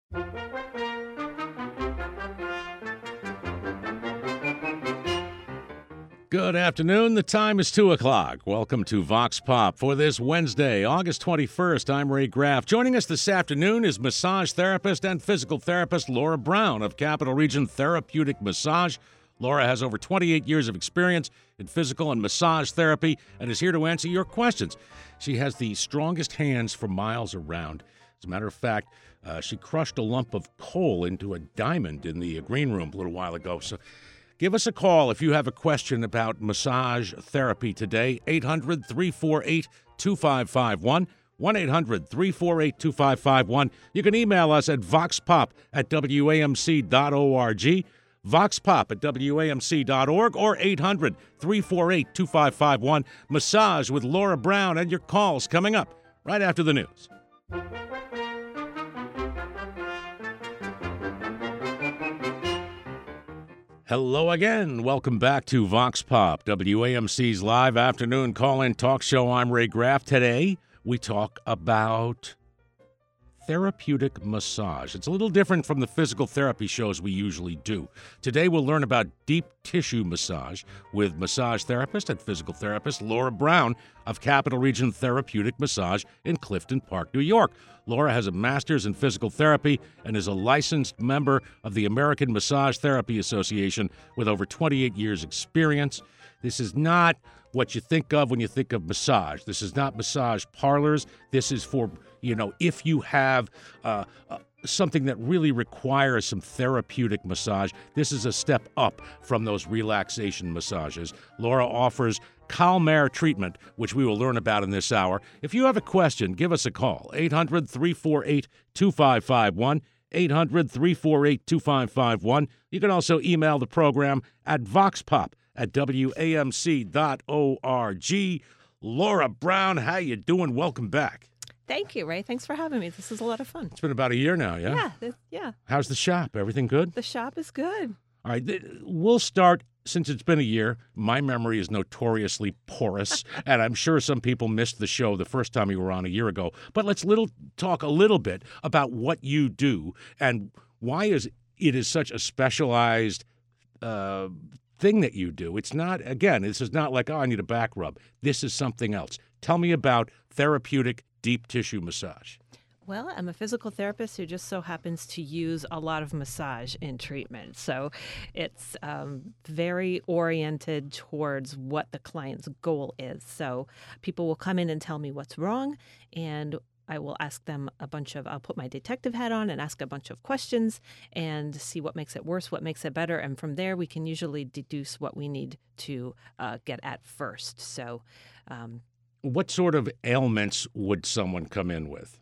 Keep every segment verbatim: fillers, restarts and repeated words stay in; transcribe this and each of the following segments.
Good afternoon. The time is two o'clock. Welcome to Vox Pop for this Wednesday, August twenty-first. I'm Ray Graff. Joining us this afternoon is massage therapist and physical therapist Laura Brown of Capital Region Therapeutic Massage. Laura has over twenty-eight years of experience in physical and massage therapy and is here to answer your questions. She has the strongest hands for miles around. As a matter of fact, uh, she crushed a lump of coal into a diamond in the green room a little while ago. So give us a call if you have a question about massage therapy today. eight hundred, three four eight, two five five one. one eight hundred, three four eight, two five five one. You can email us at voxpop at w a m c dot org, voxpop at w a m c dot org, or eight hundred, three four eight, two five five one. Massage with Laura Brown, and your calls coming up right after the news. Hello again. Welcome back to Vox Pop, W A M C's live afternoon call-in talk show. I'm Ray Graff. Today, we talk about therapeutic massage. It's a little different from the physical therapy shows we usually do. Today, we'll learn about deep tissue massage with massage therapist and physical therapist Laura Brown of Capital Region Therapeutic Massage in Clifton Park, New York. Laura has a master's in physical therapy and is a licensed member of the American Massage Therapy Association with over twenty-eight years experience. This is not what you think of when you think of massage. This is not massage parlors. This is for, you know, if you have uh, uh, something that really requires some therapeutic massage, this is a step up from those relaxation massages. Laura offers Calmare treatment, which we will learn about in this hour. If you have a question, give us a call. eight hundred, three four eight, two five five one. eight hundred, three four eight, two five five one. You can also email the program at voxpop at w a m c dot org. Laura Brown, how you doing? Welcome back. Thank you, Ray. Thanks for having me. This is a lot of fun. It's been about a year now, yeah? Yeah, th- yeah. How's the shop? Everything good? The shop is good. All right, th- we'll start. Since it's been a year, my memory is notoriously porous, and I'm sure some people missed the show the first time you were on a year ago. But let's little talk a little bit about what you do and why is it is such a specialized uh, thing that you do. It's not, again, this is not like, oh, I need a back rub. This is something else. Tell me about therapeutic deep tissue massage. Well, I'm a physical therapist who just so happens to use a lot of massage in treatment. So it's um, very oriented towards what the client's goal is. So people will come in and tell me what's wrong, and I will ask them a bunch of, I'll put my detective hat on and ask a bunch of questions and see what makes it worse, what makes it better. And from there, we can usually deduce what we need to uh, get at first. So um, what sort of ailments would someone come in with?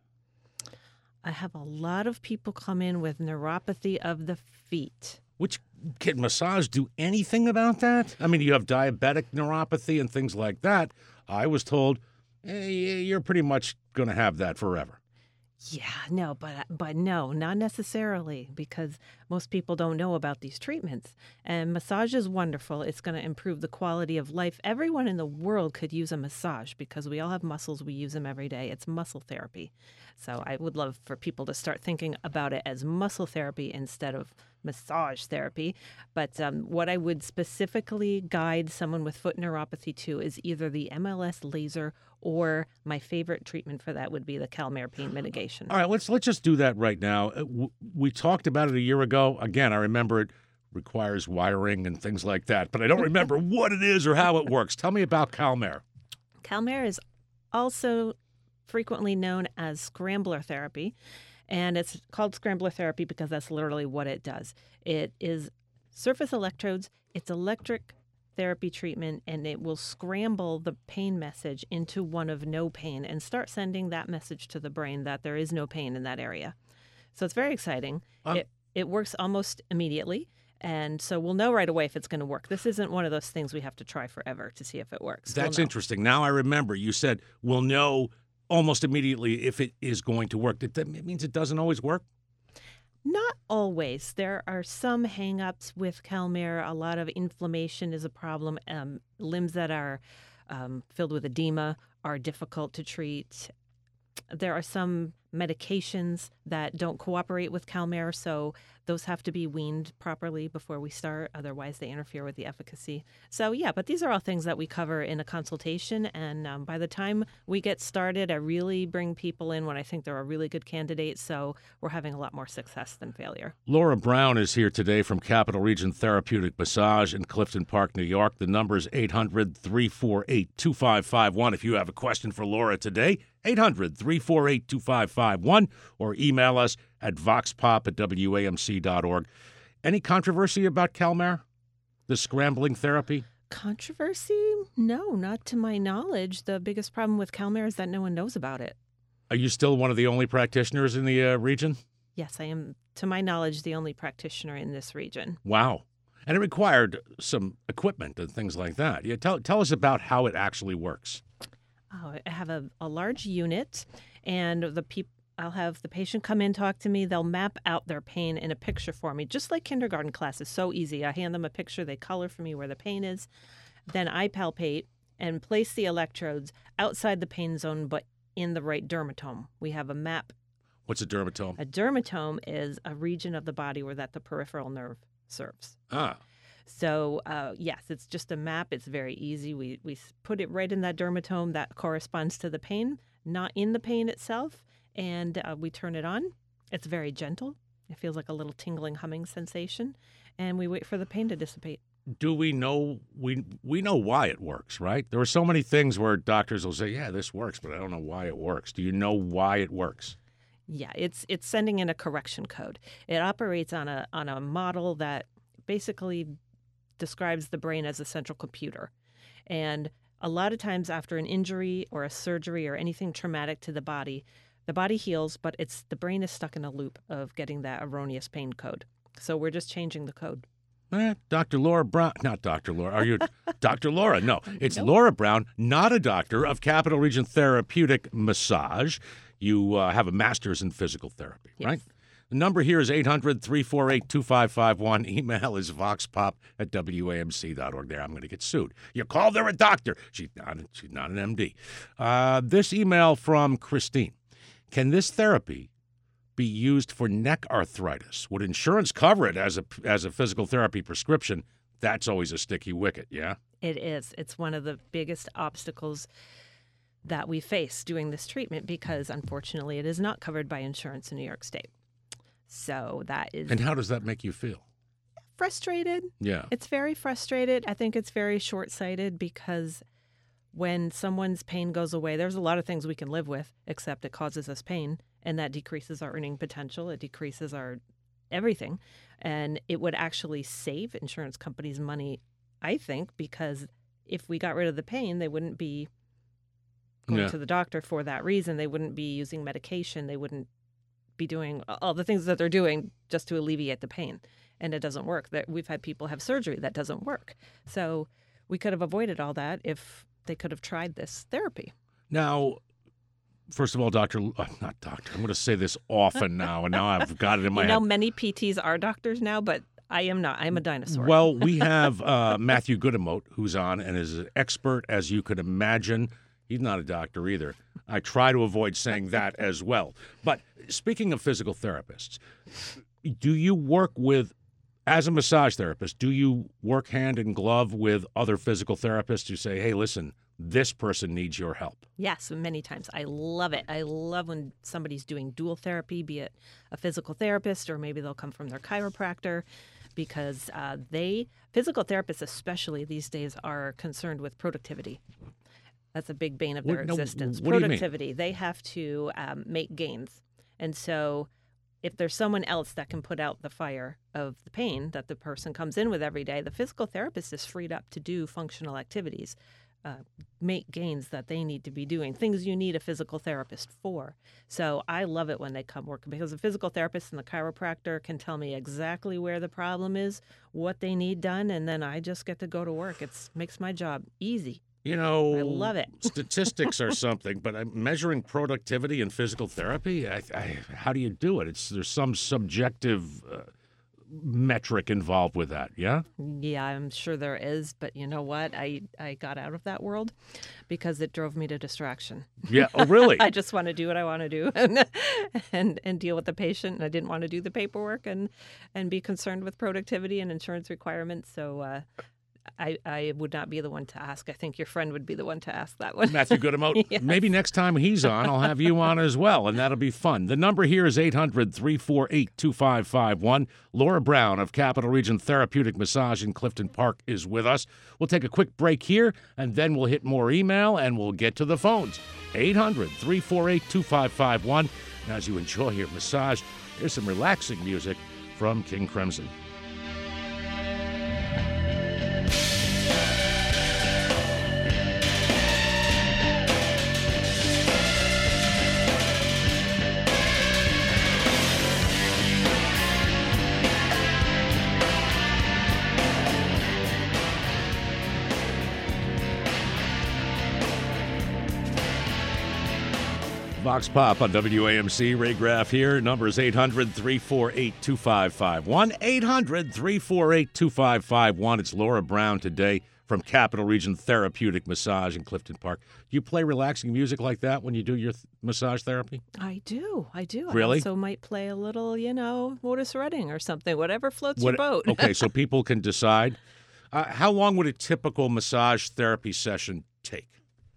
I have a lot of people come in with neuropathy of the feet. Which, can massage do anything about that? I mean, you have diabetic neuropathy and things like that. I was told, eh, you're pretty much going to have that forever. Yeah, no, but but no, not necessarily, because most people don't know about these treatments. And massage is wonderful. It's going to improve the quality of life. Everyone in the world could use a massage because we all have muscles. We use them every day. It's muscle therapy. So I would love for people to start thinking about it as muscle therapy instead of massage therapy. But um, what I would specifically guide someone with foot neuropathy to is either the M L S laser, or my favorite treatment for that would be the Calmare pain mitigation. All right, let's let's just do that right now. We talked about it a year ago. Again, I remember it requires wiring and things like that, but I don't remember what it is or how it works. Tell me about Calmare. Calmare is also frequently known as scrambler therapy, and it's called scrambler therapy because that's literally what it does. It is surface electrodes. It's electric therapy treatment, and it will scramble the pain message into one of no pain and start sending that message to the brain that there is no pain in that area. So it's very exciting. Um, it, it works almost immediately, and so we'll know right away if it's going to work. This isn't one of those things we have to try forever to see if it works. That's we'll interesting. Now I remember you said we'll know almost immediately if it is going to work. That means it doesn't always work? Not always. There are some hang-ups with Calmare. A lot of inflammation is a problem. Um, limbs that are um, filled with edema are difficult to treat. There are some medications that don't cooperate with CalMare, so those have to be weaned properly before we start. Otherwise, they interfere with the efficacy. So, yeah, but these are all things that we cover in a consultation. And um, by the time we get started, I really bring people in when I think they're a really good candidate. So we're having a lot more success than failure. Laura Brown is here today from Capital Region Therapeutic Massage in Clifton Park, New York. The number is eight hundred, three four eight, two five five one. If you have a question for Laura today, eight hundred, three four eight, two five five one, or email us at voxpop at W A M C dot org. Any controversy about CalMare, the scrambling therapy? Controversy? No, not to my knowledge. The biggest problem with CalMare is that no one knows about it. Are you still one of the only practitioners in the uh, region? Yes, I am, to my knowledge, the only practitioner in this region. Wow. And it required some equipment and things like that. Yeah, tell, tell us about how it actually works. Oh, I have a, a large unit, and the peop- I'll have the patient come in, talk to me. They'll map out their pain in a picture for me, just like kindergarten class. It's so easy. I hand them a picture. They color for me where the pain is. Then I palpate and place the electrodes outside the pain zone, but in the right dermatome. We have a map. What's a dermatome? A dermatome is a region of the body where that the peripheral nerve serves. Ah. So, uh, yes, it's just a map. It's very easy. We we put it right in that dermatome that corresponds to the pain, not in the pain itself, and uh, we turn it on. It's very gentle. It feels like a little tingling, humming sensation, and we wait for the pain to dissipate. Do we know we we know why it works, right? There are so many things where doctors will say, "Yeah, this works," but I don't know why it works. Do you know why it works? Yeah, it's it's sending in a correction code. It operates on a on a model that basically describes the brain as a central computer. And a lot of times after an injury or a surgery or anything traumatic to the body, the body heals, but it's the brain is stuck in a loop of getting that erroneous pain code. So we're just changing the code. Eh, Doctor Laura Brown, not Doctor Laura. Are you Doctor Laura? No, it's Nope. Laura Brown, not a doctor, of Capital Region Therapeutic Massage. You uh, have a master's in physical therapy, Yes. right? The number here is eight hundred, three four eight, two five five one. Email is voxpop at W A M C dot org. There, I'm going to get sued. You called her a doctor. She's not, she's not an M D. Uh, this email from Christine. Can this therapy be used for neck arthritis? Would insurance cover it as a, as a physical therapy prescription? That's always a sticky wicket, yeah? It is. It's one of the biggest obstacles that we face doing this treatment because, unfortunately, it is not covered by insurance in New York State. So that is And how does that make you feel? frustrated. Yeah. It's very frustrated. I think it's very short-sighted because when someone's pain goes away, there's a lot of things we can live with, except it causes us pain, and that decreases our earning potential. It decreases our everything. And it would actually save insurance companies money, I think, because if we got rid of the pain, they wouldn't be going Yeah. to the doctor for that reason. They wouldn't be using medication. They wouldn't be doing all the things that they're doing just to alleviate the pain. And it doesn't work. That we've had people have surgery that doesn't work. So we could have avoided all that if they could have tried this therapy. Now, first of all, Doctor, uh, not doctor, I'm going to say this often now, and now I've got it in my You head. know, many P Ts are doctors now, but I am not. I'm a dinosaur. Well, we have uh, Matthew Goodemote, who's on and is an expert, as you could imagine. He's not a doctor either. I try to avoid saying that as well. But speaking of physical therapists, do you work with, as a massage therapist, do you work hand in glove with other physical therapists who say, hey, listen, this person needs your help? Yes, many times. I love it. I love when somebody's doing dual therapy, be it a physical therapist or maybe they'll come from their chiropractor, because uh, they, physical therapists especially these days, are concerned with productivity. That's a big bane of their What- no, existence. what do you mean? Productivity. They have to um, make gains. And so if there's someone else that can put out the fire of the pain that the person comes in with every day, the physical therapist is freed up to do functional activities, uh, make gains that they need to be doing, things you need a physical therapist for. So I love it when they come work because the physical therapist and the chiropractor can tell me exactly where the problem is, what they need done, and then I just get to go to work. It makes my job easy. You know, I love it. Statistics are something, but I'm measuring productivity in physical therapy, I, I, how do you do it? It's there's some subjective uh, metric involved with that, yeah? Yeah, I'm sure there is, but you know what? I, I got out of that world because it drove me to distraction. Yeah, oh, really? I just want to do what I want to do and, and and deal with the patient. And I didn't want to do the paperwork and, and be concerned with productivity and insurance requirements. So uh, I, I would not be the one to ask. I think your friend would be the one to ask that one. Matthew Goodemote. Yes. Maybe next time he's on, I'll have you on as well, and that'll be fun. The number here is eight hundred, three four eight, two five five one. Laura Brown of Capital Region Therapeutic Massage in Clifton Park is with us. We'll take a quick break here, and then we'll hit more email, and we'll get to the phones. eight hundred, three four eight, two five five one. And as you enjoy your massage, here's some relaxing music from King Crimson. Vox Pop on W A M C. Ray Graff here. Number is eight hundred, three four eight, two five five one. eight hundred, three four eight, two five five one. It's Laura Brown today from Capital Region Therapeutic Massage in Clifton Park. Do you play relaxing music like that when you do your th- massage therapy? I do. I do. Really? I also might play a little, you know, Otis Redding or something, whatever floats What- your boat. Okay, so people can decide. Uh, how long would a typical massage therapy session take?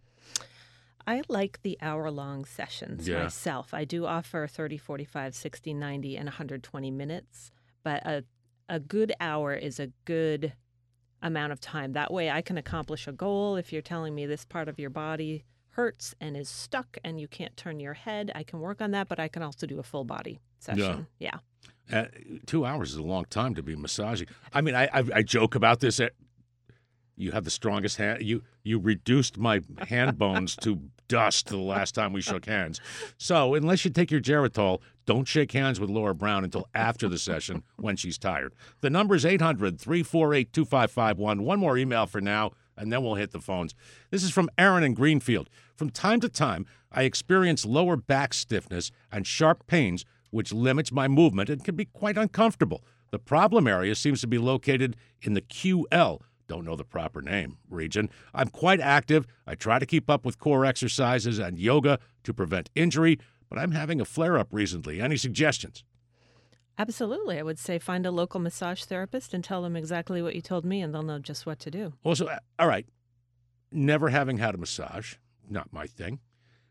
I like the hour-long sessions Yeah. myself. I do offer thirty, forty-five, sixty, ninety, and one hundred twenty minutes, but a, a good hour is a good amount of time. That way I can accomplish a goal. If you're telling me this part of your body hurts and is stuck and you can't turn your head, I can work on that, but I can also do a full body session. Yeah. Uh, two hours is a long time to be massaging. I mean, I I, I joke about this. uh, You have the strongest hand. You you reduced my hand bones to dust the last time we shook hands. So unless you take your Geritol, don't shake hands with Laura Brown until after the session when she's tired. The number is eight hundred, three four eight, two five five one. One more email for now, and then we'll hit the phones. This is from Aaron in Greenfield. From time to time, I experience lower back stiffness and sharp pains, which limits my movement and can be quite uncomfortable. The problem area seems to be located in the Q L, don't know the proper name, region. I'm quite active. I try to keep up with core exercises and yoga to prevent injury, but I'm having a flare-up recently. Any suggestions? Absolutely. I would say find a local massage therapist and tell them exactly what you told me, and they'll know just what to do. Also, uh, all right, never having had a massage, not my thing.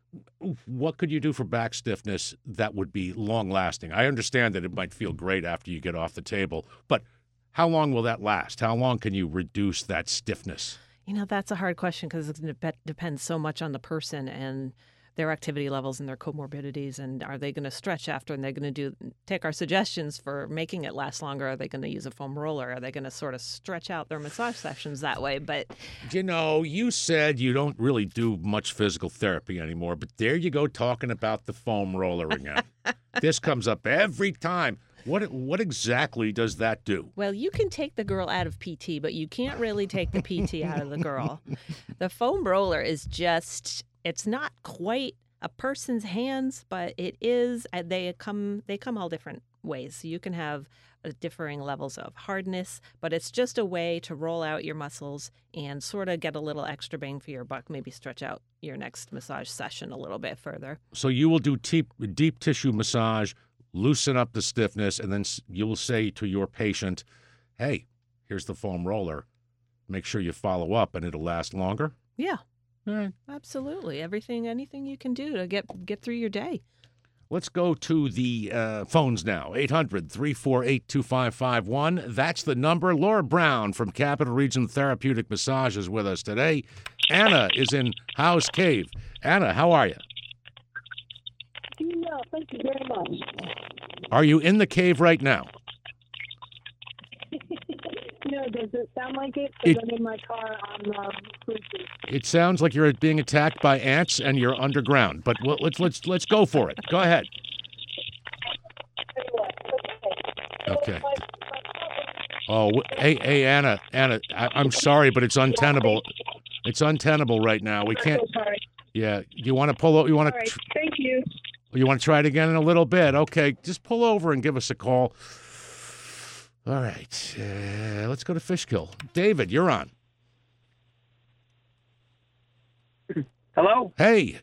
What could you do for back stiffness that would be long-lasting? I understand that it might feel great after you get off the table, but how long will that last? How long can you reduce that stiffness? You know, that's a hard question because it dep- depends so much on the person and their activity levels and their comorbidities. And are they going to stretch after? And they're going to do take our suggestions for making it last longer? Are they going to use a foam roller? Are they going to sort of stretch out their massage sessions that way? But You know, you said you don't really do much physical therapy anymore, but there you go talking about the foam roller again. This comes up every time. What what exactly does that do? well, you can take the girl out of P T, but you can't really take the P T out of the girl. The foam roller is just, it's not quite a person's hands, but it is, uh, they come, they come all different ways. So you can have uh, differing levels of hardness, but it's just a way to roll out your muscles and sort of get a little extra bang for your buck, maybe stretch out your next massage session a little bit further. So you will do deep, deep tissue massage, loosen up the stiffness, and then s- you will say to your patient, hey, here's the foam roller. Make sure you follow up, and it'll last longer. Yeah, All right. absolutely. Everything, anything you can do to get get through your day. Let's go to the uh, phones now. eight hundred, three four eight, two five five one. That's the number. Laura Brown from Capital Region Therapeutic Massage is with us today. Anna is in House Cave. Anna, how are you? No, thank you very much. Are you in the cave right now? No, does it sound like it? It- Because I'm in my car on um, Bluetooth. It sounds like you're being attacked by ants and you're underground. But well, let's let's let's go for it. Go ahead. Anyway, okay. Okay. So my- my- Oh, w- hey, hey, Anna, Anna, I, I'm sorry, but it's untenable. It's untenable right now. We I'm can't. so sorry. Yeah, you want to pull over? You want All to? right, thank you. You want to try it again in a little bit? Okay, just pull over and give us a call. All right. Uh, let's go to Fishkill. David, you're on. Hello? Hey.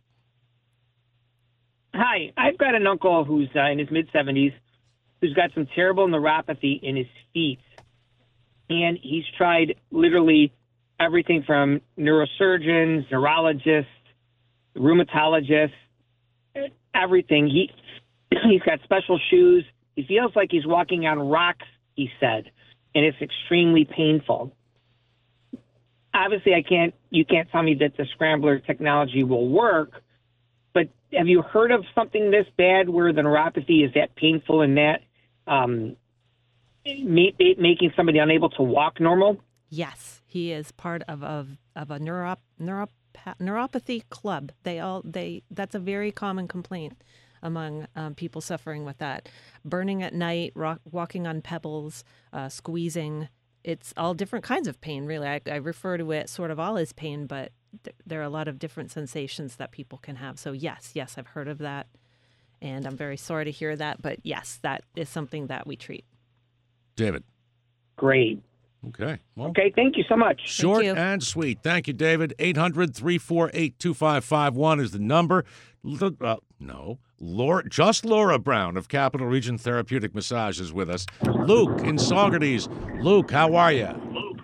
Hi. I've got an uncle who's uh, in his mid-seventies who's got some terrible neuropathy in his feet. And he's tried literally everything from neurosurgeons, neurologists, rheumatologists, everything. He, he's got special shoes. He feels like he's walking on rocks, he said, and it's extremely painful. Obviously, I can't. You can't tell me that the scrambler technology will work, but have you heard of something this bad where the neuropathy is that painful and that um, ma- making somebody unable to walk normal? Yes, he is part of of, of a neurop, neurop, neuropathy club. They all they that's a very common complaint among um, people suffering with that. Burning at night, rock, walking on pebbles, uh, squeezing. It's all different kinds of pain, really. I, I refer to it sort of all as pain, but th- there are a lot of different sensations that people can have. So yes, yes, I've heard of that. And I'm very sorry to hear that. But yes, that is something that we treat. David. Great. Okay. Well, okay, thank you so much. Short and sweet. Thank you, David. eight hundred, three four eight, two five five one is the number. L- uh, no. Laura, just Laura Brown of Capital Region Therapeutic Massage is with us. Luke in Saugerties. Luke, how are you?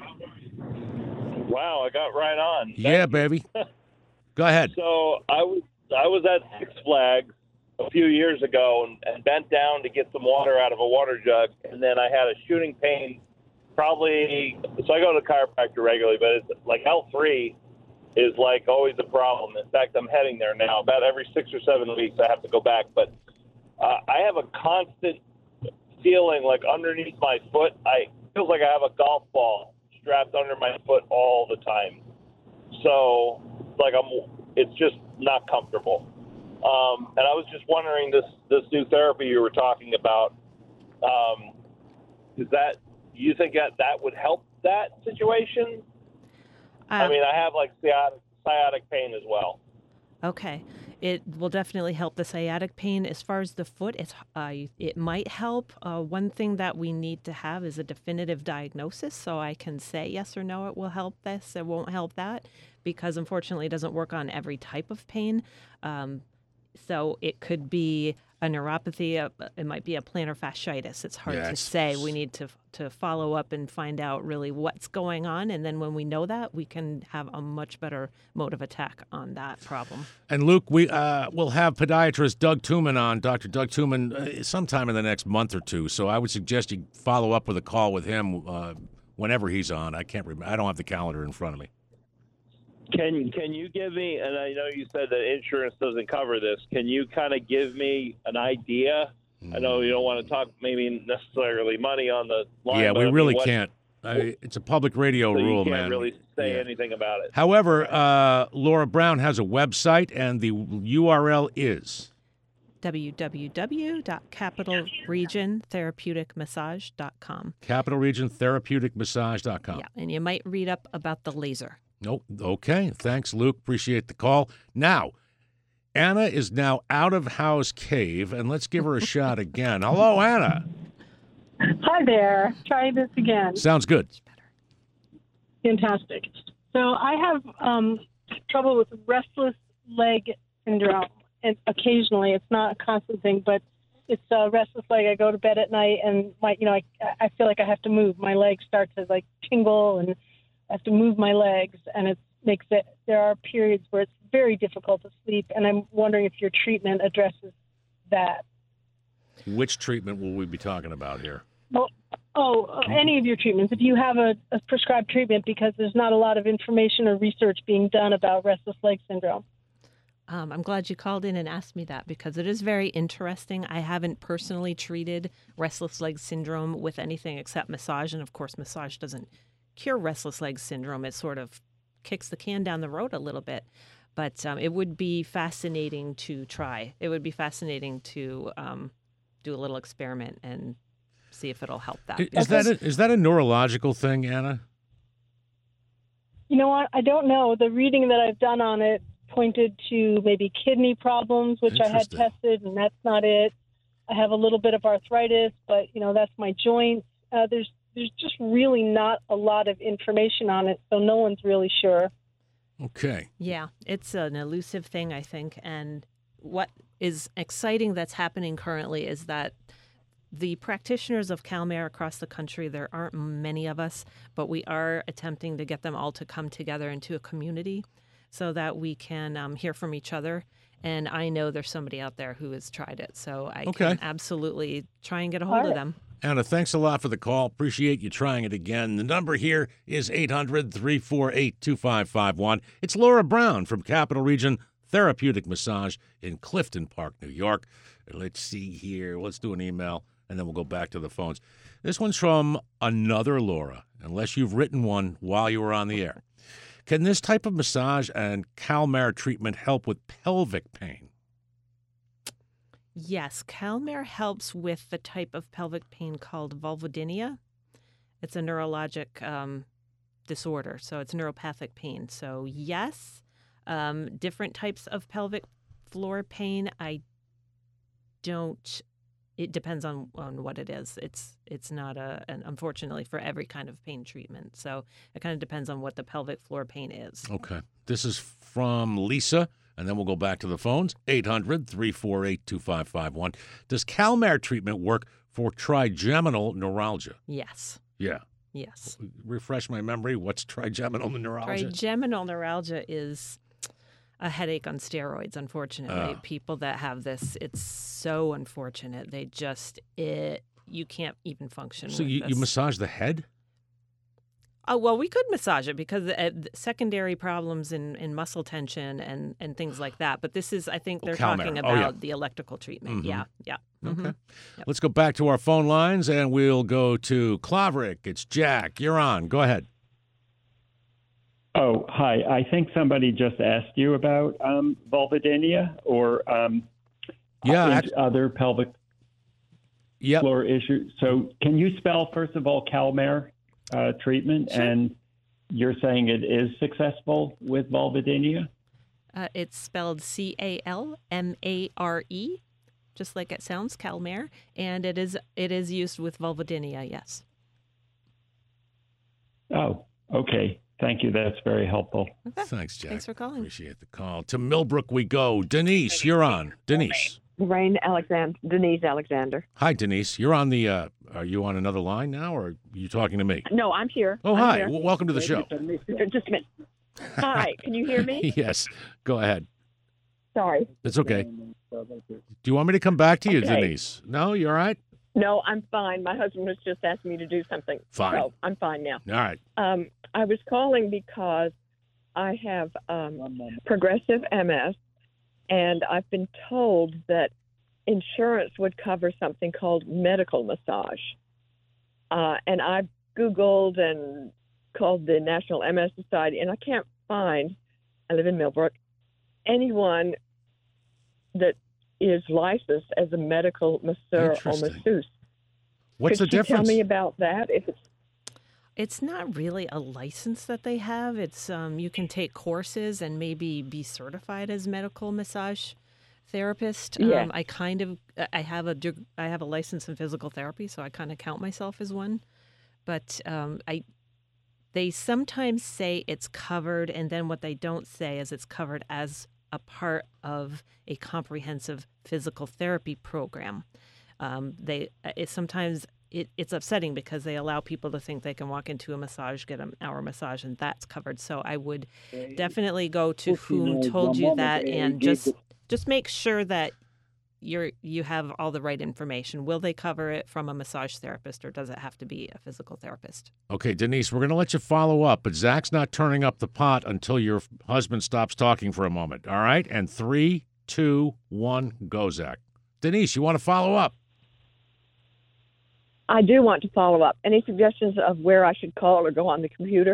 Wow, I got right on. Thank yeah, you. baby. Go ahead. So I was I was at Six Flags a few years ago and, and bent down to get some water out of a water jug, and then I had a shooting pain. Probably, so I go to the chiropractor regularly, but it's like L three is like always a problem. In fact, I'm heading there now. About every six or seven weeks, I have to go back. But uh, I have a constant feeling like underneath my foot, I feels like I have a golf ball strapped under my foot all the time. So, like I'm, it's just not comfortable. Um, and I was just wondering, this this new therapy you were talking about, um, is that, do you think that that would help that situation? Um, I mean, I have like sciatic, sciatic pain as well. Okay. It will definitely help the sciatic pain. As far as the foot, it's uh, it might help. Uh, one thing that we need to have is a definitive diagnosis, so I can say yes or no, it will help this, it won't help that, because unfortunately it doesn't work on every type of pain. Um, so it could be a neuropathy, a, it might be a plantar fasciitis. It's hard Yeah, to it's- say. We need to to follow up and find out really what's going on, and then when we know that, we can have a much better mode of attack on that problem. And Luke, we uh, will have podiatrist Doug Tooman on, Doctor Doug Tooman, uh, sometime in the next month or two. So I would suggest you follow up with a call with him uh, whenever he's on. I can't remember. I don't have the calendar in front of me. Can can you give me, and I know you said that insurance doesn't cover this, can you kind of give me an idea? I know you don't want to talk maybe necessarily money on the line. Yeah, but we I mean, really what- can't. I, it's a public radio so you rule, can't man. really say Yeah. anything about it. However, uh, Laura Brown has a website, and the U R L is w w w dot capital region therapeutic massage dot com. capital region therapeutic massage dot com. Yeah, and you might read up about the laser. Oh, okay. Thanks, Luke. Appreciate the call. Now, Anna is now out of house cave, and let's give her a shot again. Hello, Anna. Hi there. Try this again. Sounds good. Fantastic. So I have um, trouble with restless leg syndrome, and occasionally it's not a constant thing, but it's a restless leg. I go to bed at night, and my, you know, I I feel like I have to move. My legs start to like tingle, and I have to move my legs, and it makes it. There are periods where it's very difficult to sleep, and I'm wondering if your treatment addresses that. Which treatment will we be talking about here? Oh, oh, uh, any of your treatments. If you have a, a prescribed treatment, because there's not a lot of information or research being done about restless leg syndrome. Um, I'm glad you called in and asked me that, because it is very interesting. I haven't personally treated restless leg syndrome with anything except massage. And of course, massage doesn't cure restless leg syndrome. It sort of kicks the can down the road a little bit. But um, it would be fascinating to try. It would be fascinating to um, do a little experiment and see if it'll help that. Is that a, is that a neurological thing, Anna? You know what? I don't know. The reading that I've done on it pointed to maybe kidney problems, which I had Interesting. tested, and that's not it. I have a little bit of arthritis, but, you know, that's my joints. uh, there's there's just really not a lot of information on it, so no one's really sure. Okay. Yeah, it's an elusive thing, I think. And what is exciting that's happening currently is that the practitioners of CalMare across the country, there aren't many of us, but we are attempting to get them all to come together into a community so that we can um, hear from each other. And I know there's somebody out there who has tried it, so I Okay. can absolutely try and get a hold All of right. them. Anna, thanks a lot for the call. Appreciate you trying it again. The number here is eight hundred, three four eight, two five five one. It's Laura Brown from Capital Region Therapeutic Massage in Clifton Park, New York. Let's see here. Let's do an email, and then we'll go back to the phones. This one's from another Laura, unless you've written one while you were on the air. Can this type of massage and CalMare treatment help with pelvic pain? Yes, CalMare helps with the type of pelvic pain called vulvodynia. It's a neurologic um, disorder, so it's neuropathic pain. So yes, um, different types of pelvic floor pain. I don't. It depends on, on what it is. It's it's not a an, unfortunately for every kind of pain treatment. So it kind of depends on what the pelvic floor pain is. Okay. This is from Lisa, and then we'll go back to the phones. eight hundred, three four eight, two five five one. Does CalMare treatment work for trigeminal neuralgia? Yes, Yeah. yes. Refresh my memory. What's trigeminal neuralgia? Trigeminal neuralgia is a headache on steroids, unfortunately. Ah. People that have this, it's so unfortunate. They just, it you can't even function So with you, this. you massage the head? Oh, well, we could massage it because uh, secondary problems in, in muscle tension and, and things like that. But this is, I think they're CalMare. talking Oh, about yeah. the electrical treatment. Mhm. Yeah, yeah. Okay. Mhm. Let's go back to our phone lines, and we'll go to Claverick. It's Jack. You're on. Go ahead. Oh, hi. I think somebody just asked you about um, vulvodynia or um, Yeah, uh, act- other pelvic Yep. floor issues. So can you spell, first of all, CalMare uh, treatment? Sure. And you're saying it is successful with vulvodynia? Uh, it's spelled C A L M A R E, just like it sounds, CalMare. And it is it is used with vulvodynia, yes. Oh, okay. Thank you. That's very helpful. Okay. Thanks, Jack. Thanks for calling. Appreciate the call. To Millbrook we go. Denise, you're on. Denise. Lorraine Alexander, Denise Alexander. Hi, Denise. You're on the, uh, are you on another line now, or are you talking to me? No, I'm here. Oh, I'm hi. here. W- welcome to the show. Just a minute. Hi, can you hear me? Yes. Go ahead. Sorry. It's okay. Do you want me to come back to you, Okay. Denise? No, you all right? No, I'm fine. My husband was just asking me to do something. Fine. So I'm fine now. All right. Um, I was calling because I have um, progressive M S, and I've been told that insurance would cover something called medical massage. Uh, and I've Googled and called the National M S Society, and I can't find, I live in Millbrook, anyone that is licensed as a medical masseur or Interesting. masseuse. What's Could the you difference? tell me about that? If it's It's not really a license that they have. It's um, you can take courses and maybe be certified as medical massage therapist. Yeah. Um, I kind of I have a deg- I have a license in physical therapy, so I kind of count myself as one. But um, I they sometimes say it's covered, and then what they don't say is it's covered as a part of a comprehensive physical therapy program. Um, they it sometimes it, it's upsetting because they allow people to think they can walk into a massage, get an hour massage, and that's covered. So I would definitely go to whom told you that, and just just make sure that you're you have all the right information. Will they cover it from a massage therapist, or does it have to be a physical therapist? Okay, Denise, we're going to let you follow up, but Zach's not turning up the pot until your husband stops talking for a moment. All right? And three, two, one, go, Zach. Denise, you want to follow up? I do want to follow up. Any suggestions of where I should call or go on the computer?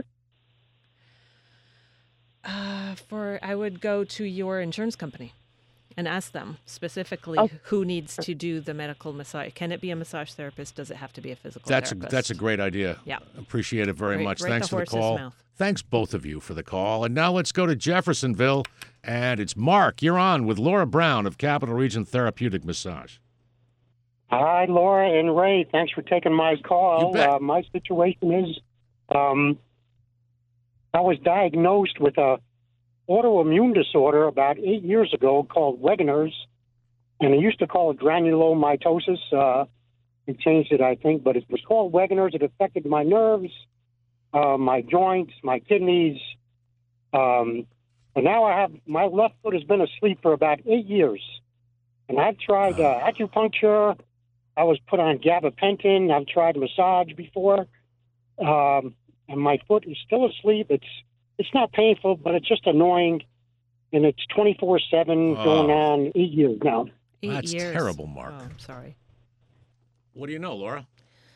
Uh, for I would go to your insurance company and ask them specifically Oh. who needs to do the medical massage. Can it be a massage therapist? Does it have to be a physical That's a, therapist? that's a great idea. Yeah. Appreciate it very Right- much. right Thanks the for the horse's call. mouth. Thanks, both of you, for the call. And now let's go to Jeffersonville, and it's Mark. You're on with Laura Brown of Capital Region Therapeutic Massage. Hi, Laura and Ray. Thanks for taking my You call. bet. Uh, my situation is um, I was diagnosed with a autoimmune disorder about eight years ago called Wegener's, and they used to call it granulomatosis. Uh, they changed it, I think, but it was called Wegener's. It affected my nerves, uh, my joints, my kidneys. Um, and now I have my left foot has been asleep for about eight years. And I've tried uh, acupuncture. I was put on gabapentin. I've tried massage before. Um, and my foot is still asleep. It's it's not painful, but it's just annoying. And it's twenty-four seven Oh. going on eight years now. Eight That's years. terrible, Mark. Oh, I'm sorry. What do you know, Laura?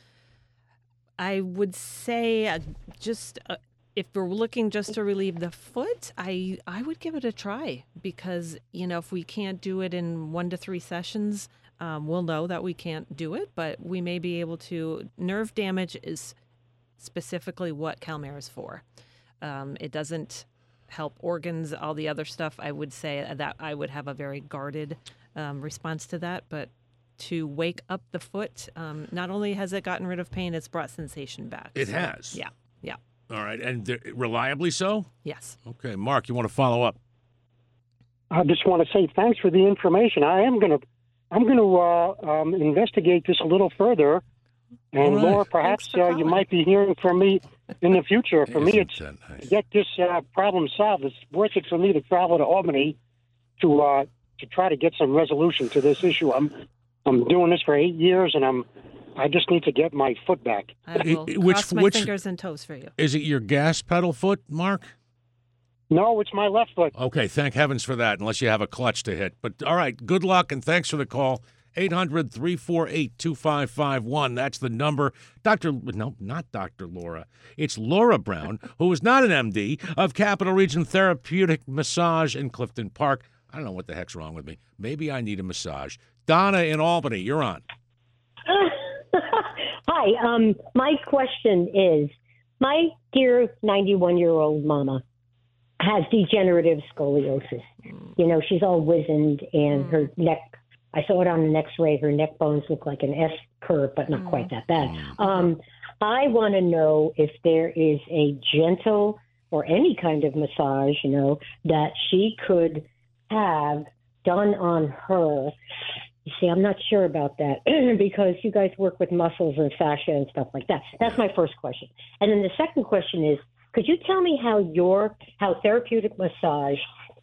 I would say uh, just uh, if we're looking just to relieve the foot, I I would give it a try because you know if we can't do it in one to three sessions, um, we'll know that we can't do it, but we may be able to. Nerve damage is specifically what Calmare is for. Um, it doesn't help organs, all the other stuff. I would say that I would have a very guarded um, response to that, but to wake up the foot, um, not only has it gotten rid of pain, it's brought sensation back. It So, has. Yeah, yeah, All right, and th- reliably so? yes. Okay, Mark, you want to follow up? I just want to say thanks for the information. I am going to I'm going to uh, um, investigate this a little further. And All right. Laura, perhaps Thanks for uh, you calling. might be hearing from me in the future. For me, Isn't it's that nice? to get this uh, problem solved. It's worth it for me to travel to Albany to uh, to try to get some resolution to this issue. I'm I'm doing this for eight years, and I'm I just need to get my foot back. I I- will I- which- cross my which- fingers and toes for you. Is it your gas pedal foot, Mark? No, it's my left foot. Okay, thank heavens for that, unless you have a clutch to hit. But all right, good luck and thanks for the call. eight hundred, three four eight, two five five one. That's the number. Doctor, no, not Doctor Laura. It's Laura Brown, who is not an M D, of Capital Region Therapeutic Massage in Clifton Park. I don't know what the heck's wrong with me. Maybe I need a massage. Donna in Albany, you're on. Hi. Um, my question is, my dear ninety-one-year-old mama has degenerative scoliosis. You know, she's all wizened, and Mm. her neck, I saw it on an x-ray, her neck bones look like an S curve, but not Mm. quite that bad. Um, I want to know if there is a gentle or any kind of massage, you know, that she could have done on her. You see, I'm not sure about that because you guys work with muscles and fascia and stuff like that. That's my first question. And then the second question is, could you tell me how your how therapeutic massage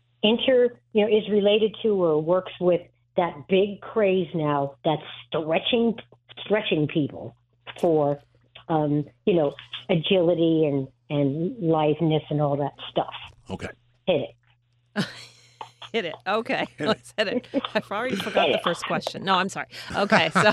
inter you know is related to or works with that big craze now that's stretching stretching people for um, you know agility and and litheness and all that stuff? Okay. Hit it. Hit it. Okay, let's hit it. I've already forgot the first question. No, I'm sorry. Okay, so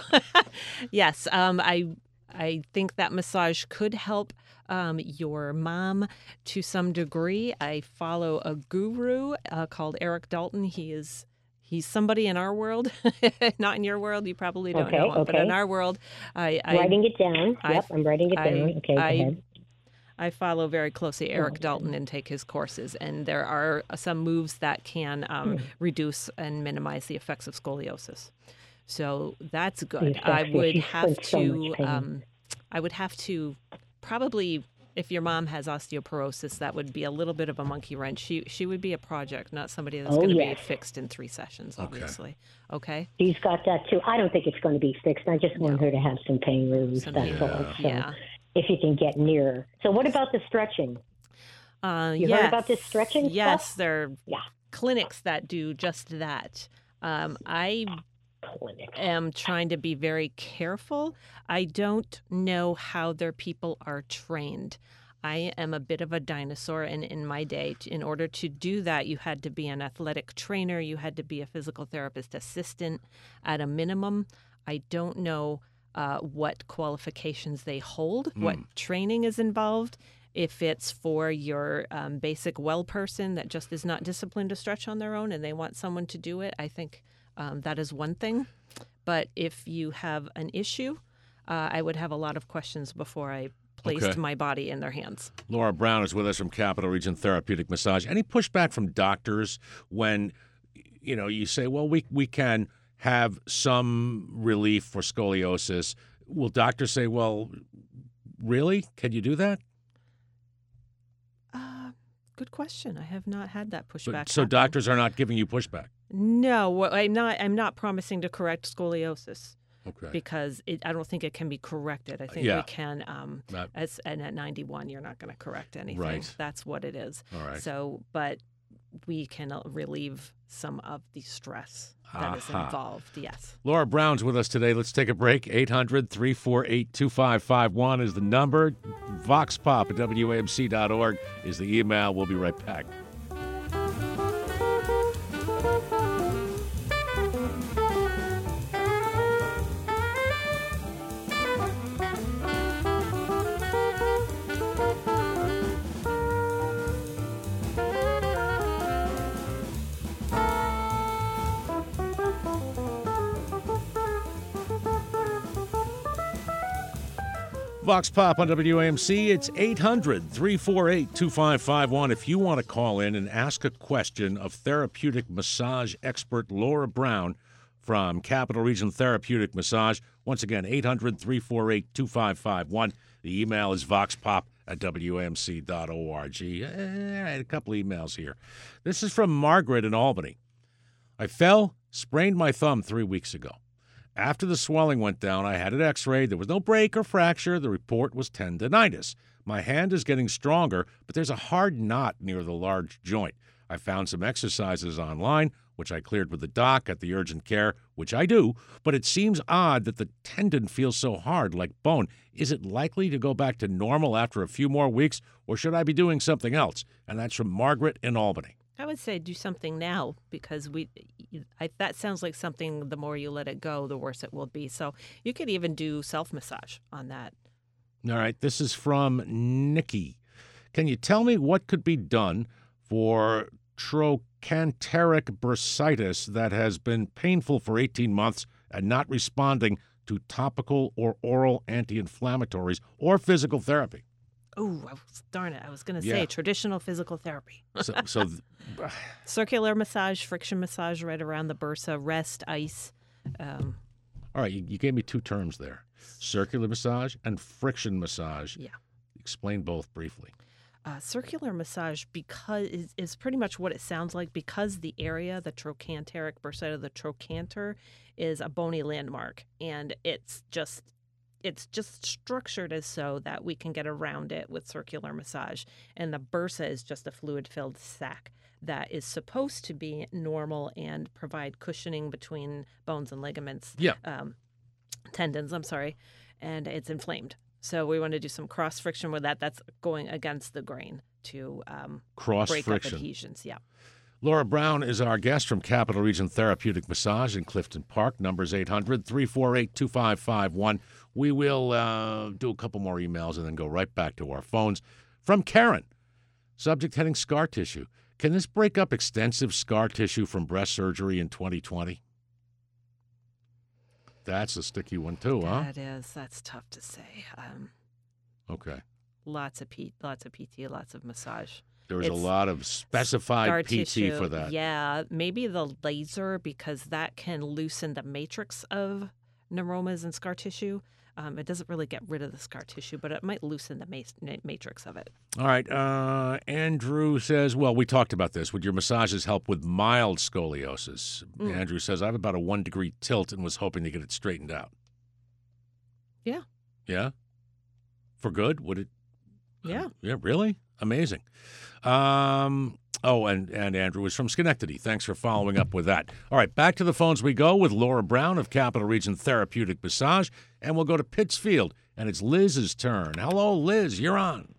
yes, um, I I think that massage could help um, your mom to some degree. I follow a guru uh, called Eric Dalton. He is he's somebody in our world, not in your world. You probably don't Okay, know him, but okay. in our world, I, I Writing it down. I- Yep, I'm writing it I- down. Okay, go I- ahead. I follow very closely Eric Dalton and take his courses, and there are some moves that can um, reduce and minimize the effects of scoliosis. So that's good. effects, I yes, would you have put so to. much pain. Um, I would have to probably, if your mom has osteoporosis, that would be a little bit of a monkey wrench. She she would be a project, not somebody that's Oh, going to yes. be fixed in three sessions. Okay. Obviously, okay. She's got that too. I don't think it's going to be fixed. I just want No. her to have some pain relief. Some That's pain all. relief, So yeah. if you can get nearer. So what about the stretching? Uh, You yes. heard about this stretching Yes, stuff? there are Yeah. clinics that do just that. Um, I Clinic. am trying to be very careful. I don't know how their people are trained. I am a bit of a dinosaur, and in my day, t- in order to do that, you had to be an athletic trainer, you had to be a physical therapist assistant at a minimum. I don't know uh, what qualifications they hold, what training is involved. If it's for your um, basic well person that just is not disciplined to stretch on their own and they want someone to do it, I think um, that is one thing. But if you have an issue, uh, I would have a lot of questions before I placed Okay. my body in their hands. Laura Brown is with us from Capital Region Therapeutic Massage. Any pushback from doctors when, you know, you say, well, we we can have some relief for scoliosis, will doctors say, well, really? Can you do that? Uh, good question. I have not had that pushback. But, so happen. doctors are not giving you pushback? No, well, I'm not. I'm not promising to correct scoliosis. Okay. Because it, I don't think it can be corrected. I think Yeah. we can. Um, That- as and at ninety-one, you're not going to correct anything. Right. That's what it is. All right. So, but we can uh, relieve some of the stress that is Aha. involved. Yes. Laura Brown's with us today. Let's take a break. eight hundred, three four eight, two five five one is the number. VoxPop at W A M C dot org is the email. We'll be right back. Vox Pop on W A M C. It's eight hundred, three four eight, two five five one. If you want to call in and ask a question of therapeutic massage expert Laura Brown from Capital Region Therapeutic Massage, once again, eight hundred, three four eight, two five five one. The email is voxpop at W A M C dot org. Eh, I had a couple emails here. This is from Margaret in Albany. I fell, sprained my thumb three weeks ago. After the swelling went down, I had it x-rayed. There was no break or fracture. The report was tendinitis. My hand is getting stronger, but there's a hard knot near the large joint. I found some exercises online, which I cleared with the doc at the urgent care, which I do, but it seems odd that the tendon feels so hard, like bone. Is it likely to go back to normal after a few more weeks, or should I be doing something else? And that's from Margaret in Albany. I would say do something now because we. I, that sounds like something. The more you let it go, the worse it will be. So you could even do self massage on that. All right, this is from Nikki. Can you tell me what could be done for trochanteric bursitis that has been painful for eighteen months and not responding to topical or oral anti-inflammatories or physical therapy? Oh, darn it. I was going to Yeah. say traditional physical therapy. So, so th- Circular massage, friction massage right around the bursa, rest, ice. Um, all right, you, you gave me two terms there: circular massage and friction massage. Yeah. Explain both briefly. Uh, circular massage because is, is pretty much what it sounds like because the area, the trochanteric bursa, the trochanter, is a bony landmark, and it's just it's just structured as so that we can get around it with circular massage. And the bursa is just a fluid-filled sac that is supposed to be normal and provide cushioning between bones and ligaments. Yeah. Um, tendons, I'm sorry, and it's inflamed. So we want to do some cross friction with that. That's going against the grain to um, Cross break friction. up adhesions. Yeah. Laura Brown is our guest from Capital Region Therapeutic Massage in Clifton Park. Number's eight hundred, three four eight, two five five one. We will uh, do a couple more emails and then go right back to our phones. From Karen, subject heading scar tissue. Can this break up extensive scar tissue from breast surgery in twenty twenty? That's a sticky one too, huh? That is. That's tough to say. Um, Okay. lots of P, lots of P T, lots of massage. There was a It's lot of Scar specified P T tissue, for that. Yeah, maybe the laser because that can loosen the matrix of neuromas and scar tissue. Um, it doesn't really get rid of the scar tissue, but it might loosen the ma- matrix of it. All right. Uh, Andrew says, well, we talked about this. Would your massages help with mild scoliosis? Mm. Andrew says, I have about a one degree tilt and was hoping to get it straightened out. Yeah. Yeah? For good? Would it? Yeah. Yeah, really? Amazing. Um, oh, and, and Andrew was from Schenectady. Thanks for following up with that. All right, back to the phones we go with Laura Brown of Capital Region Therapeutic Massage, and we'll go to Pittsfield, and it's Liz's turn. Hello, Liz, you're on.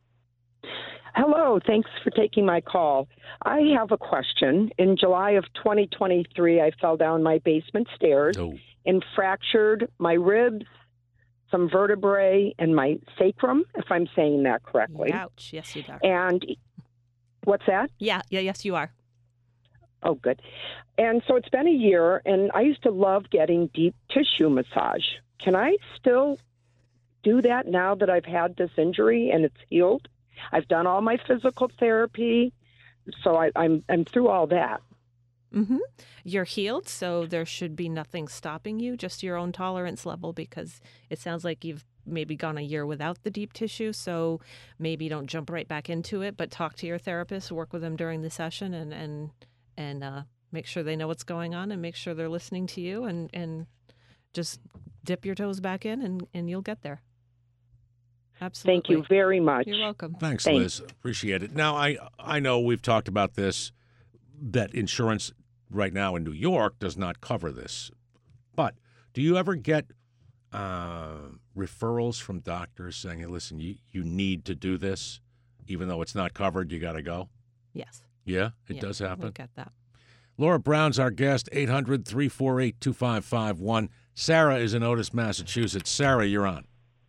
Hello, thanks for taking my call. I have a question. In July of twenty twenty-three, I fell down my basement stairs Oh. and fractured my ribs, some vertebrae, and my sacrum, if I'm saying that correctly. Ouch. Yes, you are. And what's that? Yeah, yeah, yes, you are. Oh, good. And so it's been a year, and I used to love getting deep tissue massage. Can I still do that now that I've had this injury and it's healed? I've done all my physical therapy, so I, I'm I'm through all that. Mm-hmm. You're healed, so there should be nothing stopping you, just your own tolerance level, because it sounds like you've maybe gone a year without the deep tissue, so maybe don't jump right back into it, but talk to your therapist, work with them during the session, and and and uh, make sure they know what's going on, and make sure they're listening to you, and, and just dip your toes back in, and, and you'll get there. Absolutely. Thank you very much. You're welcome. Thanks, Thanks. Liz. Appreciate it. Now, I I know we've talked about this, that insurance right now in New York does not cover this. But do you ever get uh, referrals from doctors saying, hey, listen, you, you need to do this, even though it's not covered, you got to go? Yes. Yeah, it Yeah, does happen. We'll get that. Laura Brown's our guest, eight hundred, three four eight, two five five one. Sarah is in Otis, Massachusetts. Sarah, you're on.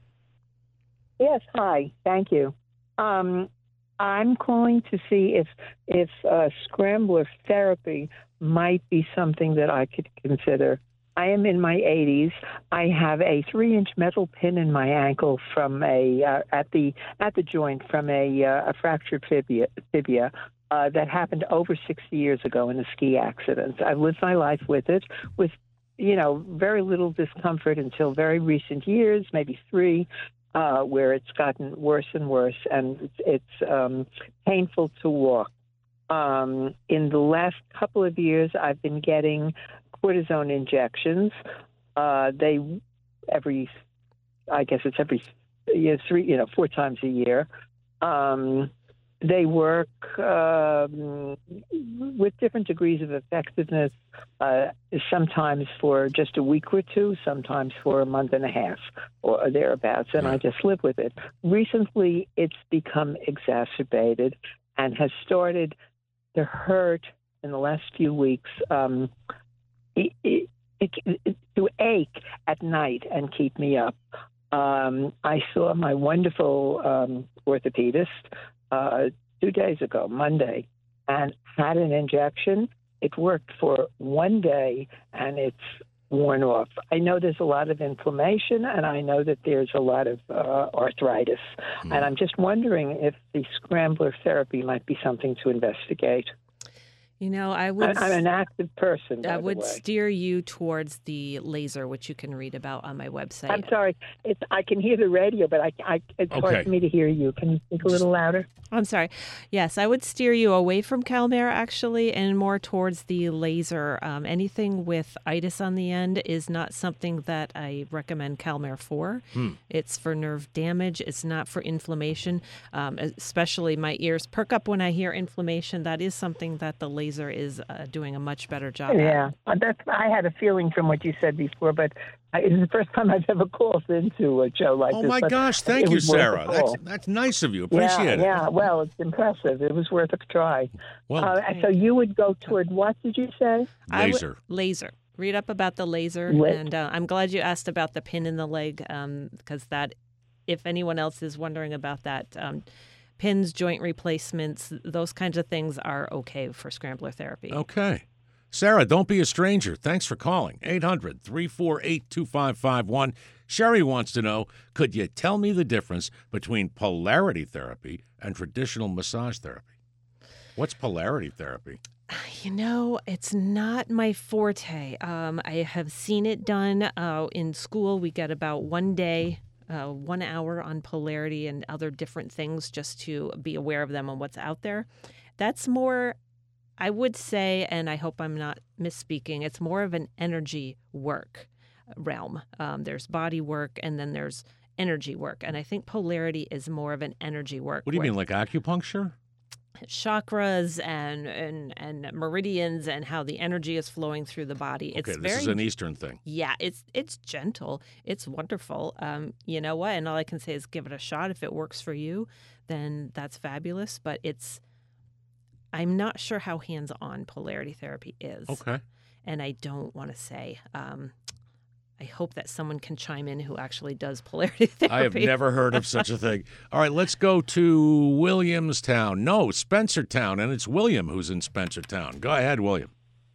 Yes, hi. Thank you. Um, I'm calling to see if if uh, scrambler therapy might be something that I could consider. I am in my eighties. I have a three-inch metal pin in my ankle from a uh, at the at the joint from a uh, a fractured fibia, fibia uh, that happened over sixty years ago in a ski accident. I've lived my life with it, with you know very little discomfort until very recent years, maybe three. Uh, where it's gotten worse and worse, and it's, it's um, painful to walk. Um, in the last couple of years, I've been getting cortisone injections. Uh, they every, I guess it's every year, three, you know, four times a year. Um, they work um, with different degrees of effectiveness, uh, sometimes for just a week or two, sometimes for a month and a half or thereabouts, and I just live with it. Recently, it's become exacerbated and has started to hurt in the last few weeks, um, it, it, it, it, to ache at night and keep me up. Um, I saw my wonderful um, orthopedist uh, two days ago, Monday, and had an injection. It worked for one day, and it's worn off. I know there's a lot of inflammation, and I know that there's a lot of uh, arthritis. Mm. And I'm just wondering if the scrambler therapy might be something to investigate. You know, I would. I'm an active person. I by would the way. steer you towards the laser, which you can read about on my website. I'm sorry. It's I can hear the radio, but I, I it's Okay. hard for me to hear you. Can you speak a little louder? I'm sorry. Yes, I would steer you away from CalMare, actually, and more towards the laser. Um, anything with itis on the end is not something that I recommend CalMare for. Hmm. It's for nerve damage. It's not for inflammation. Um, especially my ears perk up when I hear inflammation. That is something that the laser is uh, doing a much better job Yeah, at. that's. I had a feeling from what you said before, but I, it's the first time I've ever called into a show like Oh, this. my but gosh. it Thank you, was worth a Sarah. That's, call. that's nice of you. Appreciate yeah, it. Yeah, well, it's impressive. It was worth a try. Well, uh, so you would go toward what did you say? I would- laser. laser. Read up about the laser, Lit. and uh, I'm glad you asked about the pin in the leg, um, because that, if anyone else is wondering about that, um, pins, joint replacements, those kinds of things are okay for scrambler therapy. Okay. Sarah, don't be a stranger. Thanks for calling. eight hundred, three four eight, two five five one. Sherry wants to know, could you tell me the difference between polarity therapy and traditional massage therapy? What's polarity therapy? You know, it's not my forte. Um, I have seen it done uh, in school. We get about one day, uh, one hour on polarity and other different things just to be aware of them and what's out there. That's more, I would say, and I hope I'm not misspeaking, it's more of an energy work realm. Um, there's body work and then there's energy work. And I think polarity is more of an energy work. What do you where- mean, like acupuncture? chakras and, and and meridians and how the energy is flowing through the body. It's Okay, this very is an Eastern thing. yeah, it's it's gentle. It's wonderful. Um, you know what? And all I can say is give it a shot. If it works for you, then that's fabulous. But it's I'm not sure how hands-on polarity therapy is. Okay. And I don't want to say. Um, I hope that someone can chime in who actually does polarity therapy. I have never heard of such a thing. All right, let's go to Williamstown. No, Spencertown, and it's William who's in Spencertown. Go ahead, William.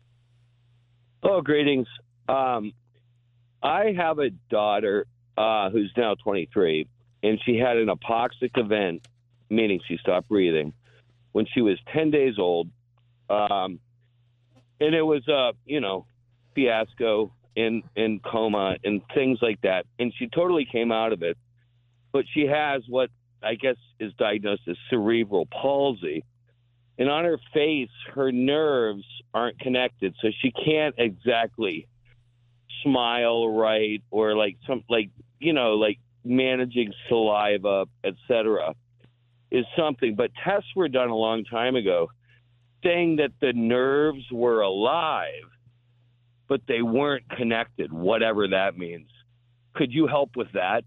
Oh, greetings. Um, I have a daughter uh, who's now twenty-three, and she had an hypoxic event, meaning she stopped breathing, when she was ten days old. Um, and it was uh you know fiasco in in coma and things like that, and she totally came out of it. But she has what I guess is diagnosed as cerebral palsy, and on her face, her nerves aren't connected, so she can't exactly smile right, or like some like you know like managing saliva, et cetera, is something. But tests were done a long time ago saying that the nerves were alive, but they weren't connected, whatever that means. Could you help with that?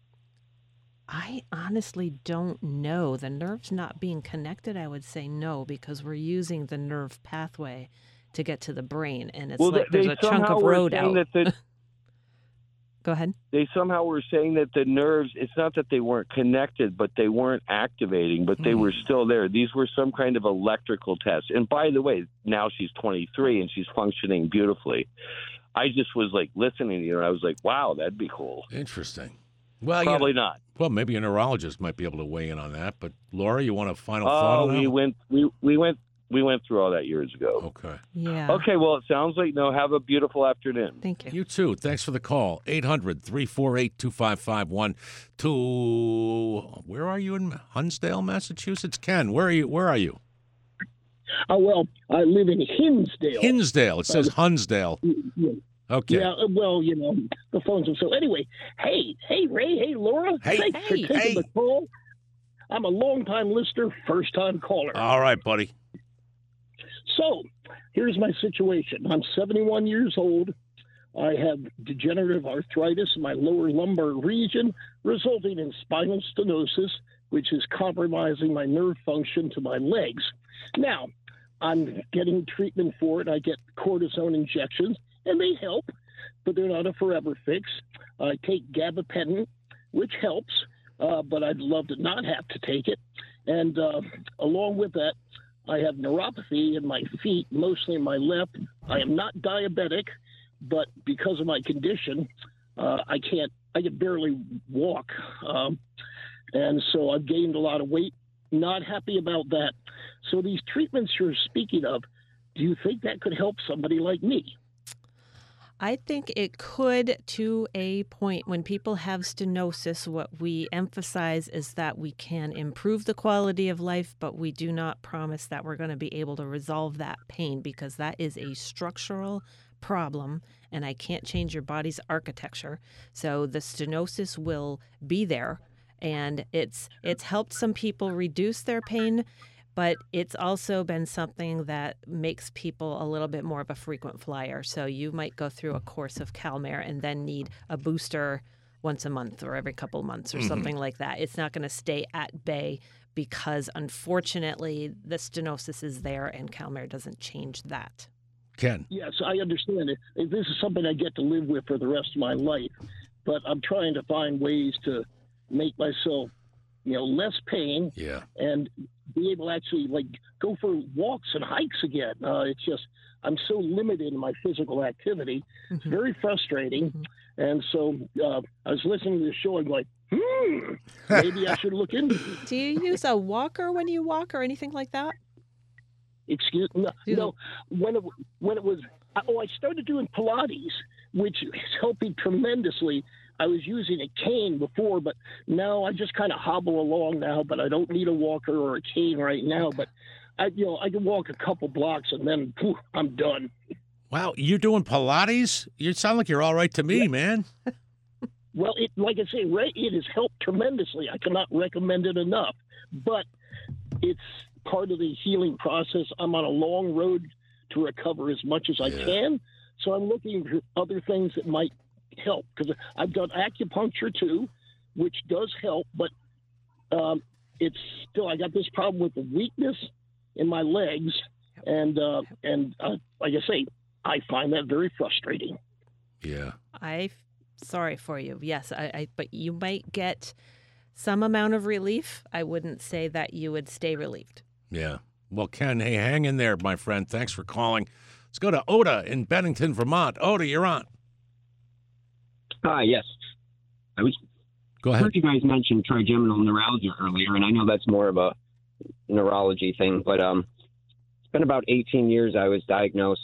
I honestly don't know. The nerves not being connected, I would say no, because we're using the nerve pathway to get to the brain, and it's well, like they, there's a chunk of road out. That the, Go ahead. They somehow were saying that the nerves, it's not that they weren't connected, but they weren't activating, but they Hmm. were still there. These were some kind of electrical tests. And by the way, now she's twenty-three and she's functioning beautifully. I just was like listening to you, and I was like, wow, that'd be cool. Interesting. Well, Probably you know, not. Well, maybe a neurologist might be able to weigh in on that. But Laura, you want a final thought Oh, on that? we went, we, we went, we went through all that years ago. Okay. Yeah. Okay, well, it sounds like, no, have a beautiful afternoon. Thank you. You too. Thanks for the call. eight hundred, three four eight, two five five one. To where are you in Hunsdale, Massachusetts? Ken, where are you? Where are you? Oh, well, I live in Hinsdale. Hinsdale. It says Uh, Hunsdale. Yeah. Okay. Yeah, uh, well, you know, the phones are so. Anyway, hey, hey, Ray, hey, Laura. Hey, Thanks hey, for taking hey. the call. I'm a long-time listener, first-time caller. All right, buddy. So, here's my situation. I'm seventy-one years old. I have degenerative arthritis in my lower lumbar region, resulting in spinal stenosis, which is compromising my nerve function to my legs. Now, I'm getting treatment for it. I get cortisone injections, and they help, but they're not a forever fix. I take gabapentin, which helps, uh, but I'd love to not have to take it. And uh, along with that, I have neuropathy in my feet, mostly in my left. I am not diabetic, but because of my condition, uh, I can't, I can barely walk. Um, and so I've gained a lot of weight. Not happy about that. So these treatments you're speaking of, do you think that could help somebody like me? I think it could, to a point. When people have stenosis, what we emphasize is that we can improve the quality of life, but we do not promise that we're going to be able to resolve that pain, because that is a structural problem, and I can't change your body's architecture. So the stenosis will be there, and it's it's helped some people reduce their pain, but it's also been something that makes people a little bit more of a frequent flyer. So you might go through a course of CalMare and then need a booster once a month or every couple of months or Mhm. something like that. It's not going to stay at bay, because unfortunately the stenosis is there and CalMare doesn't change that. Ken. Yes, I understand it. This is something I get to live with for the rest of my life, but I'm trying to find ways to make myself, you know, less pain Yeah. and be able to actually like go for walks and hikes again. Uh, it's just I'm so limited in my physical activity. It's very frustrating. And so uh, I was listening to the show and like, hmm, maybe I should look into it. Do you use a walker when you walk or anything like that? Excuse no, no. When it when it was oh, I started doing Pilates, which is helping tremendously. I was using a cane before, but now I just kind of hobble along now. But I don't need a walker or a cane right now. But I, you know, I can walk a couple blocks and then phew, I'm done. Wow, you're doing Pilates? You sound like you're all right to me, man. Well, it, like I say, Ray, it has helped tremendously. I cannot recommend it enough. But it's part of the healing process. I'm on a long road to recover as much as I Yeah. can. So I'm looking for other things that might help, because I've done acupuncture too, which does help, but um, it's still, I got this problem with the weakness in my legs. And, uh, and uh, like I say, I find that very frustrating. Yeah. I sorry for you. Yes, I, I but you might get some amount of relief. I wouldn't say that you would stay relieved. Yeah. Well, Ken, hey, hang in there, my friend. Thanks for calling. Let's go to Oda in Bennington, Vermont. Oda, you're on. Hi, yes. I was. Go I ahead. heard you guys mention trigeminal neuralgia earlier, and I know that's more of a neurology thing, but um, it's been about eighteen years I was diagnosed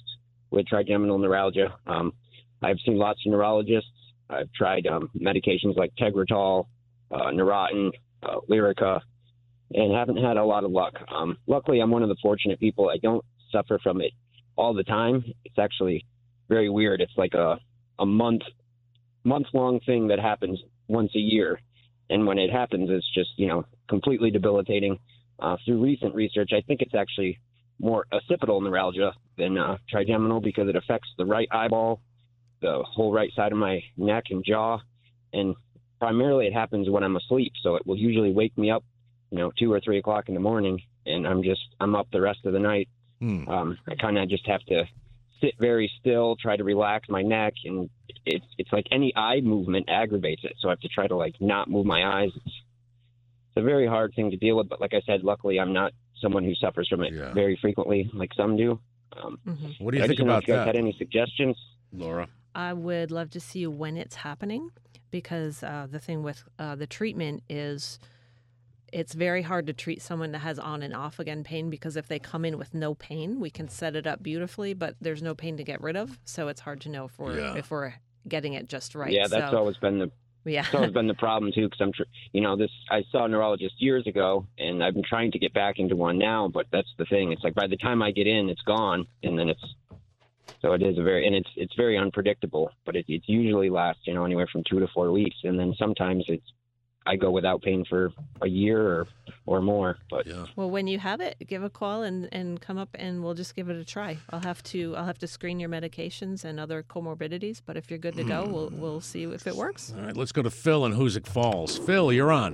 with trigeminal neuralgia. Um, I've seen lots of neurologists. I've tried um, medications like Tegretol, uh, Neurontin, uh, Lyrica, and haven't had a lot of luck. Um, luckily, I'm one of the fortunate people. I don't suffer from it all the time. It's actually very weird. It's like a, a month, month-long thing that happens once a year. And when it happens, it's just, you know, completely debilitating. Uh, through recent research, I think it's actually more occipital neuralgia than uh, trigeminal because it affects the right eyeball, the whole right side of my neck and jaw. And primarily it happens when I'm asleep. So it will usually wake me up, you know, two or three o'clock in the morning. And I'm just, I'm up the rest of the night. Hmm. Um, I kind of just have to sit very still, try to relax my neck. And it's, it's like any eye movement aggravates it. So I have to try to like not move my eyes. It's, it's a very hard thing to deal with. But like I said, luckily I'm not someone who suffers from it Yeah. very frequently like some do. Um, What do you I think just know about if you guys that? had any suggestions? Laura? I would love to see when it's happening because uh, the thing with uh, the treatment is it's very hard to treat someone that has on and off again pain because if they come in with no pain, we can set it up beautifully, but there's no pain to get rid of. So it's hard to know if we're, Yeah. if we're getting it just right. Yeah, that's so, always been the Yeah. It's always been the problem too, because I'm, tr- you know, this. I saw a neurologist years ago, and I've been trying to get back into one now. But that's the thing. It's like by the time I get in, it's gone, and then it's. So it is a very, and it's it's very unpredictable. But it, it usually lasts, you know, anywhere from two to four weeks, and then sometimes it's. I go without pain for a year or or more. But yeah. Well, when you have it, give a call and, and come up and we'll just give it a try. I'll have to I'll have to screen your medications and other comorbidities, but if you're good to go, we'll we'll see if it works. All right, let's go to Phil in Hoosick Falls. Phil, you're on.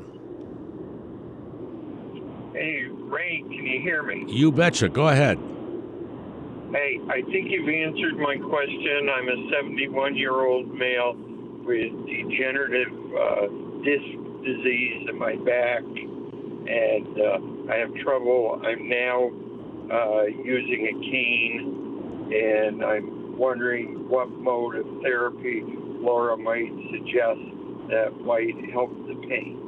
Hey, Ray, can you hear me? You betcha. Go ahead. Hey, I think you've answered my question. I'm a seventy-one-year-old male with degenerative uh, disc disease in my back, and uh, I have trouble. I'm now uh, using a cane, and I'm wondering what mode of therapy Laura might suggest that might help the pain.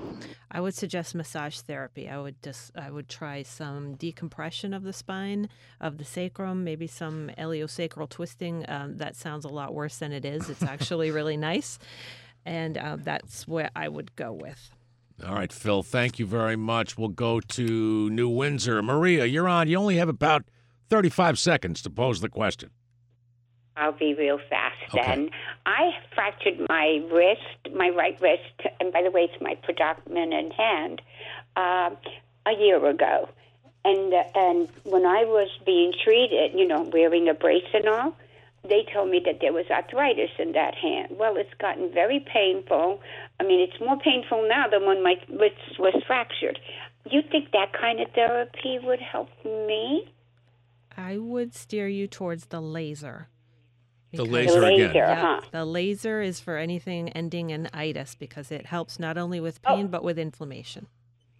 I would suggest massage therapy. I would just I would try some decompression of the spine, of the sacrum, maybe some iliosacral twisting. Um, that sounds a lot worse than it is. It's actually really nice. And uh, that's what I would go with. All right, Phil, thank you very much. We'll go to New Windsor. Maria, you're on. You only have about thirty-five seconds to pose the question. I'll be real fast Okay. then. I fractured my wrist, my right wrist, and by the way, it's my predominant hand, uh, a year ago. And uh, and when I was being treated, you know, wearing a brace and all, they told me that there was arthritis in that hand. Well, it's gotten very painful. I mean, it's more painful now than when my wrist was fractured. You think that kind of therapy would help me? I would steer you towards the laser. The Because- laser The again. laser, Yeah, huh. The laser is for anything ending in itis because it helps not only with Oh. pain but with inflammation.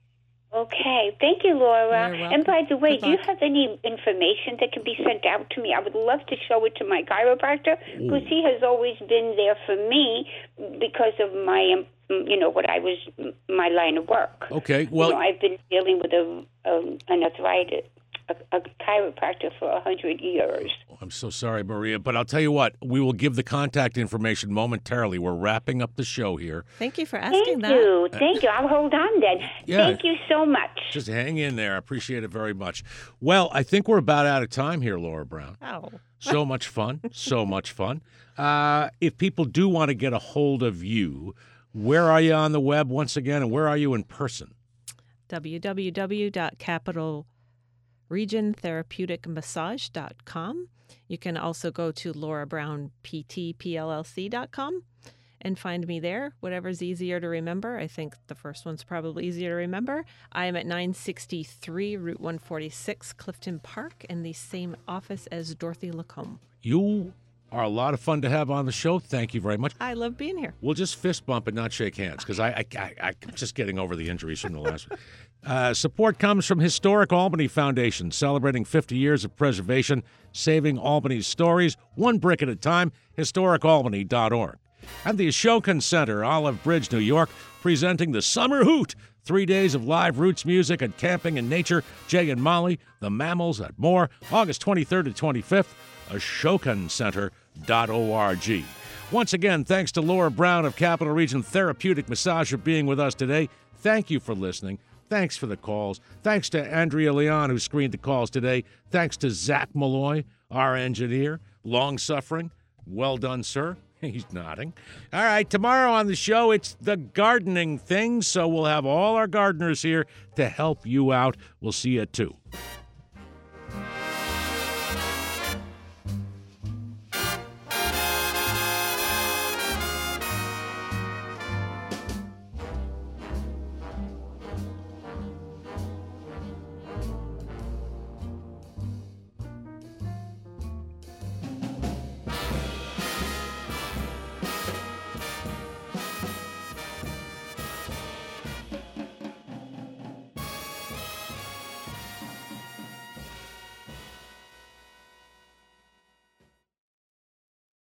Okay, thank you, Laura. You're welcome. And by the way, Good do you luck. have any information that can be sent out to me? I would love to show it to my chiropractor because he has always been there for me because of my, um, you know, what I was, my line of work. Okay, well, you know, I've been dealing with a, um, an arthritis, a, a chiropractor for a hundred years. I'm so sorry, Maria, but I'll tell you what, we will give the contact information momentarily. We're wrapping up the show here. Thank you for asking Thank that. you, thank you. I'll hold on then. Yeah. Thank you so much. Just hang in there. I appreciate it very much. Well, I think we're about out of time here, Laura Brown. Oh. So much fun. So much fun. Uh, if people do want to get a hold of you, where are you on the web once again, and where are you in person? w w w dot capital region therapeutic massage dot com. You can also go to laura brown p t p l l c dot com and find me there, whatever's easier to remember. I think the first one's probably easier to remember. I am at nine sixty-three Route one forty-six, Clifton Park, in the same office as Dorothy Lacombe. You are a lot of fun to have on the show. Thank you very much. I love being here. We'll just fist bump and not shake hands because I, I, I, I'm just getting over the injuries from the last one. Uh, support comes from Historic Albany Foundation, celebrating fifty years of preservation, saving Albany's stories, one brick at a time, historic albany dot org. And the Ashokan Center, Olive Bridge, New York, presenting the Summer Hoot. Three days of live roots music and camping and nature. Jay and Molly, the Mammals, and more. August twenty-third to twenty-fifth, ashokan center dot org. Once again, thanks to Laura Brown of Capital Region Therapeutic Massage for being with us today. Thank you for listening. Thanks for the calls. Thanks to Andrea Leon, who screened the calls today. Thanks to Zach Malloy, our engineer. Long-suffering. Well done, sir. He's nodding. All right, tomorrow on the show, it's the gardening thing, so we'll have all our gardeners here to help you out. We'll see you at two.